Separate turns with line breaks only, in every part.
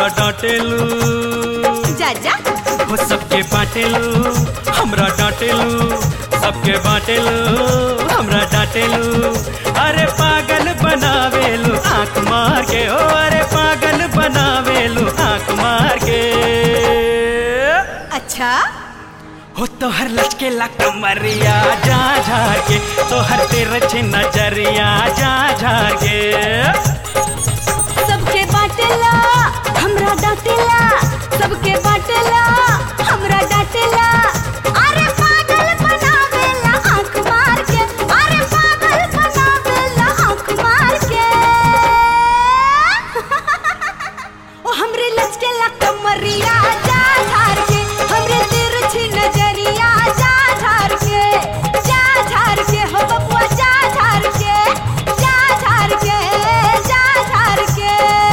हमरा डांटेलू
जा जा
हो सबके बाटेलू हमरा डांटेलू सबके बाटेलू हमरा डांटेलू अरे पागल बनावेलू आंख मार के हो अरे पागल बनावेलू आंख मार के
अच्छा
हो तोहर लचकेला कमरिया जा झार के तोहर तिरछी नजरिया जा झार के
सबके बाटेला हमरा डांटेला सबके बाटेला हमरा डांटेला अरे पागल बनावेला आंख मार के अरे पागल बनावेला आंख मार के ओ हमरे लचकेला कमरिया जा झार के हमरे तिरछी नजरिया जा झार के हो बबुआ जा झार के जा झार के जा झार के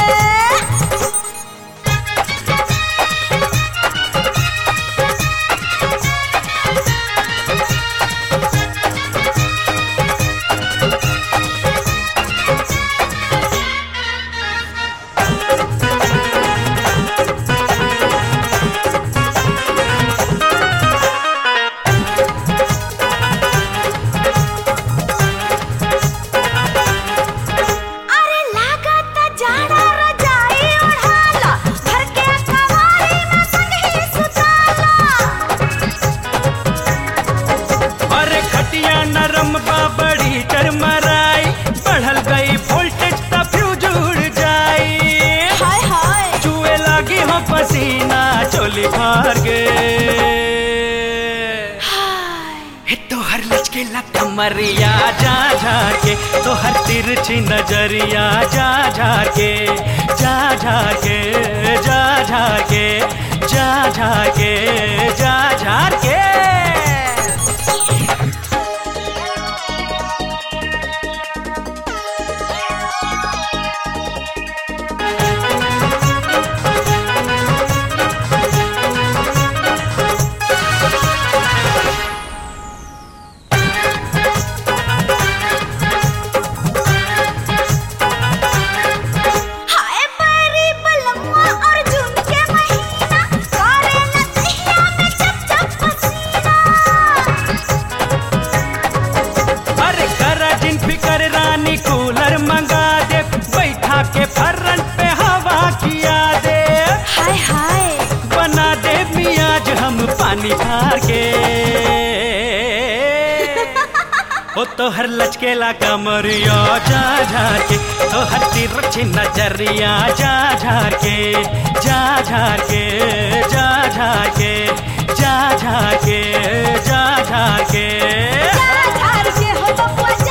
बड़ी चरमराई बढ़ल गई वोल्टेज त फ्यूज उड़ जाई
हाय हाय
चुए लागी हो पसीना चोली फार गे तोहर लचकेला कमरिया जा झार के तोहर तिरछी नजरिया जा झार के जा झार के जा झार के जा झार के जा झार के फिकर रानी कूलर मंगा दे बैठा के फ्रंट पे हवा किया दे
हाय हाय
बना दे मियाज हम पानी भर के ओ तोहर लचकेला कमरिया जा झार के तोहर तिरछी नजरिया जा झार के जा झार के जा झार के जा झार के जा झार के
हो बबुआ